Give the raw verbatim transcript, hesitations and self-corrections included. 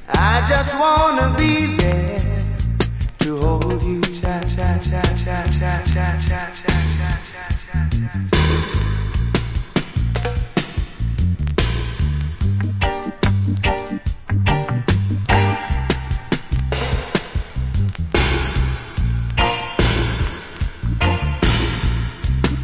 I just wanna be there to hold you tight, tight, tight, tight, tight, tight, tight.